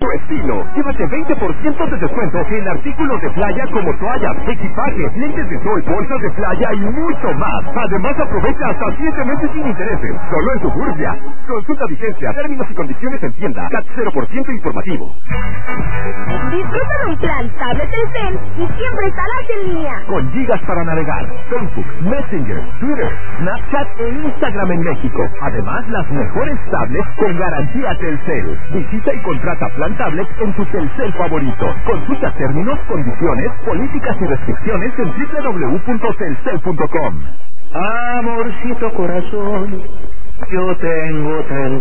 estilo. Llévate 20% de descuento en artículos de playa como toallas, equipajes, lentes de sol, bolsas de playa y mucho más. Además, aprovecha hasta 7 meses sin intereses. Solo en Suburbia. Consulta vigencia, términos y condiciones en tienda. CAT 0% informativo. Disfruta de un plan tablet Telcel y siempre estarás en línea. Con gigas para navegar, Facebook, Messenger, Twitter, Snapchat e Instagram en México. Además, las mejores tablets con garantía Telcel. Visita y contrata plan tablet en tu Telcel favorito. Consulta términos, condiciones, políticas y restricciones en www.telcel.com. Amorcito corazón, yo tengo Telcel.